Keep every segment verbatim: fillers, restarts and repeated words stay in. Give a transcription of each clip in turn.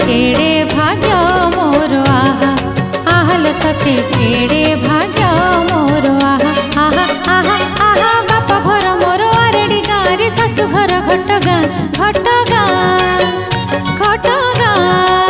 केड़े भाग्य मोर आहा आहल सते केड़े भाग्य मोर आहा आहा आहा आहा बापा घर मोर आरेडी गाँ रे शाशु घर घटगाँ घटगाँ घटगाँ।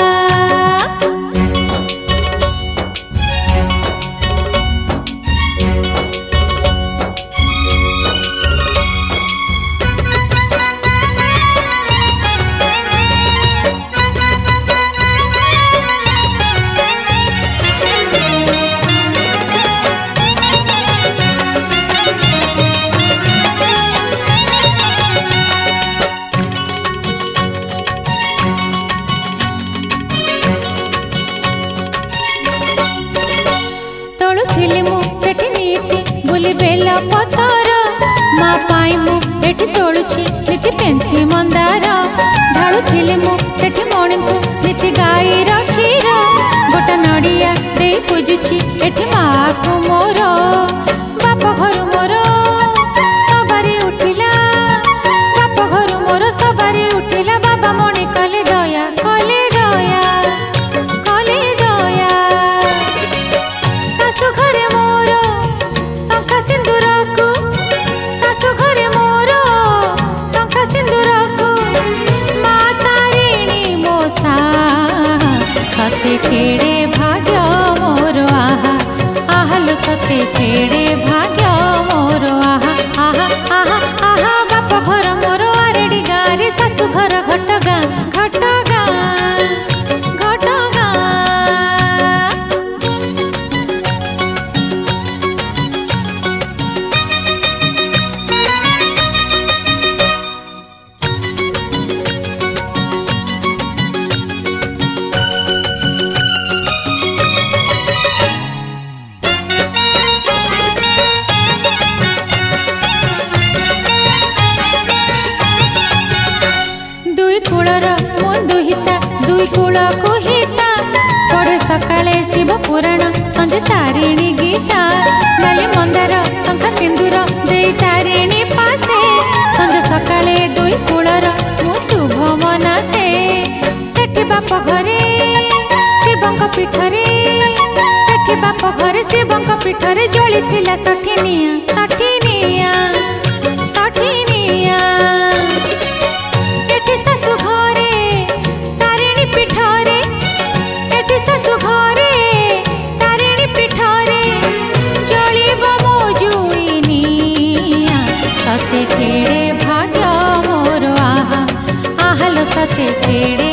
बेला पतर माँ पाई मु एठी तोलुछि नीति पेंथी मंदार ढालुथिली मु सेठी मणि को नीति गाईर क्षीर गोटा नड़िया दे पूजुछि एठी माँ को मोर बाप घर मोर सवारी उठिला बाप घर मोर सवारी उठिला बाबा मणि कले दया कले दया कले दया शाशु घरे मोर शंखा सिंदूर को शाशु घरे मोर शंखा सिंदूर को माँ तारिणी मोसा सते केड़े भाग्य मोर आहा आहल सते केड़े भाग्य मोर आहा आहा आहा आहा बाप घर मोर आरेडी गाँ रे शाशु घर घटगाँ घटगाँ घटगाँ। दुई कूल को हिता पढ़े सकाळे शिव पुराण संजे तारिणी गीता नाली मंदार शंखा सिंदूर दे तारिणी पासे संजे सकाळे दुई कूलर मु शुभ मनासे सेठी बाप घरे शिवंक पीठरे सेठी बाप घरे शिवंक पीठरे जली थिला सठिनिया सठिनिया सठिनिया एठी शाशु घरे तारिणी पीठरे एठी शाशु घरे तारिणी पीठरे जलिब मो जुइनिया सते केड़े भाग्य मोर आहा आहल सते केड़े